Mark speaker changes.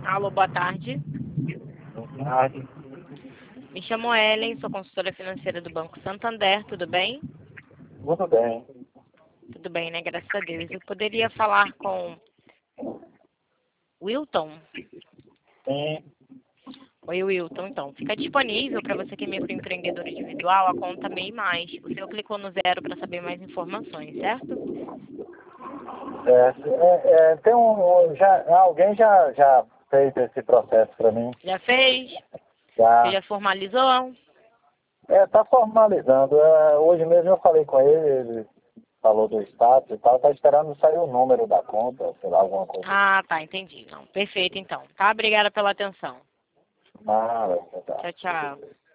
Speaker 1: Alô, boa tarde.
Speaker 2: Boa tarde.
Speaker 1: Me chamo Ellen, sou consultora financeira do Banco Santander, tudo bem?
Speaker 2: Tudo bem.
Speaker 1: Tudo bem, né? Graças a Deus. Eu poderia falar com Wilton?
Speaker 2: Sim.
Speaker 1: Oi, Wilton. Então, fica disponível para você que é microempreendedor individual a conta MEI+. O senhor clicou no 0 para saber mais informações, certo?
Speaker 2: Tem alguém já fez esse processo para mim.
Speaker 1: Já fez? Você
Speaker 2: Já
Speaker 1: já formalizou?
Speaker 2: está formalizando. Hoje mesmo eu falei com ele, ele falou do status e tal, está esperando sair o número da conta, sei lá, alguma coisa.
Speaker 1: Ah, tá, entendi. Não, perfeito, então. Tá, obrigada pela atenção.
Speaker 2: Ah, tá.
Speaker 1: Tchau, tchau.